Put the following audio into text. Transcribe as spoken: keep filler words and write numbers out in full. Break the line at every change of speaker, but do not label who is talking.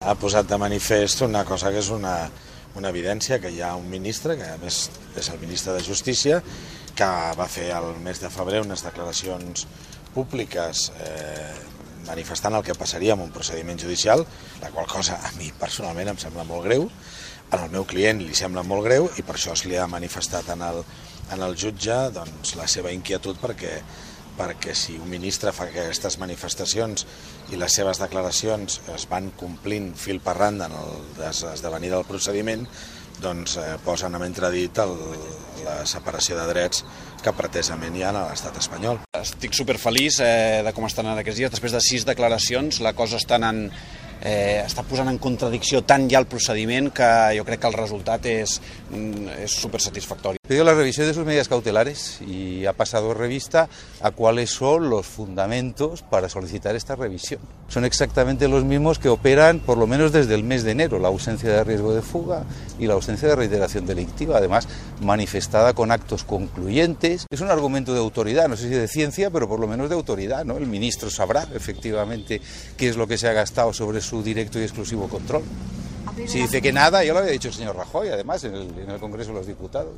ha posat de manifest una cosa que és una, una evidència, que hi ha un ministre, que a més és el ministre de Justícia, que va fer el mes de febrer unes declaracions públiques eh, manifestant el que passaria en un procediment judicial, la qual cosa a mi personalment em sembla molt greu, al meu client li sembla molt greu i per això se li ha manifestat en el, en el jutge doncs, la seva inquietud perquè, perquè si un ministre fa aquestes manifestacions i les seves declaracions es van complint fil per randa en l'esdevenir del procediment, doncs eh, posen en entredit el, la separació de drets que pretesament hi ha a l'estat espanyol.
Estic superfeliç eh, de com estan en aquests dies. Després de sis declaracions, la cosa està anant, eh, està posant en contradicció tant ja el procediment que jo crec que el resultat és, és supersatisfactori.
Pidió la revisión de sus medidas cautelares y ha pasado revista a cuáles son los fundamentos para solicitar esta revisión. Son exactamente los mismos que operan por lo menos desde el mes de enero, la ausencia de riesgo de fuga y la ausencia de reiteración delictiva, además manifestada con actos concluyentes. Es un argumento de autoridad, no sé si de ciencia, pero por lo menos de autoridad, ¿no? El ministro sabrá efectivamente qué es lo que se ha gastado sobre su directo y exclusivo control. Si dice que nada, ya lo había dicho el señor Rajoy, además, en el, en el Congreso de los Diputados.